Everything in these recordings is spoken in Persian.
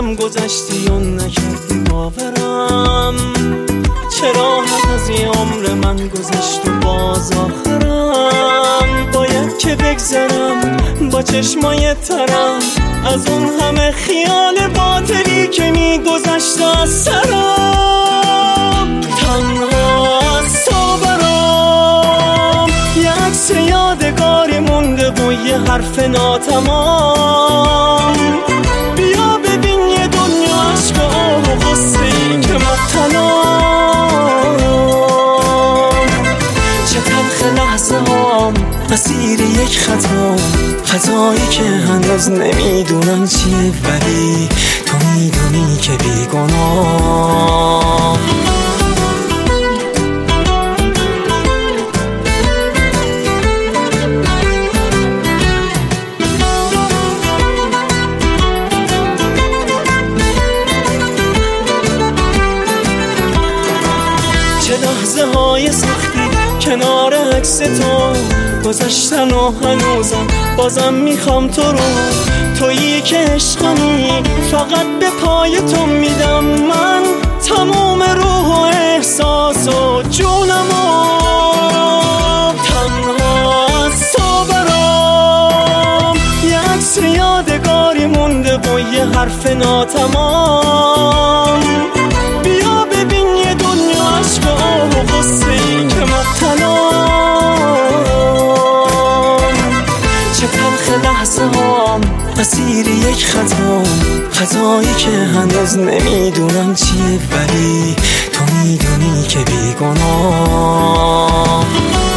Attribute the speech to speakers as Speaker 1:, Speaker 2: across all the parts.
Speaker 1: ازم گذشتی و نکردی باورم، چرا حد از یه عمر من گذشت و باز آخرم. باید که بگذرم با چشمای ترم از اون همه خیال باطلی که میگذشت از سرم. تنها از تو برام یه عکس یادگاری مونده و یه حرف ناتمام. بیا ببین یه دنیا عشق و آه و غصه‌ای که مبتلام. چه تلخ لحظه هام اسیر یک خطایی که هنوز نمیدونم چیه، ولی تو میدونی که بیگناه. چه لحظه های سختی کنار عکس تو گذشتن و هنوزم بازم میخوام تو رو. تویی که عشقمی فقط به پای تو میدم من تمام روح و احساس و جونمو. تنها از تو برام یه عکس یادگاری مونده و یه حرف ناتمام. بیا ببین یه دنیا عشق و آه و غصه‌ای که مبتلام. چه تلخ لحظه هام اسیر یک خطایی که هنوز نمیدونم چیه، ولی تو میدونی که بیگناه.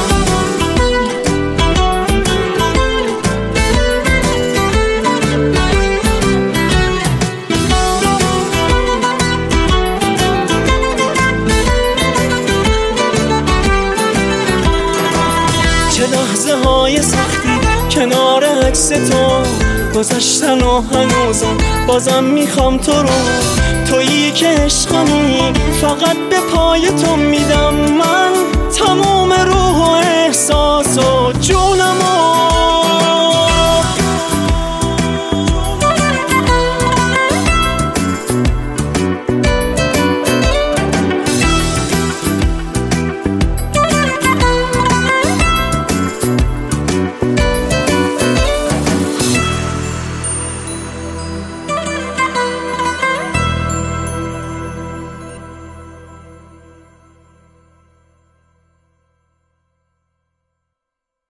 Speaker 1: چه لحظه های سختی کنار عکس تو گذشتن و هنوزم بازم میخوام تو رو. تویی که عشقمی فقط به پای تو میدم من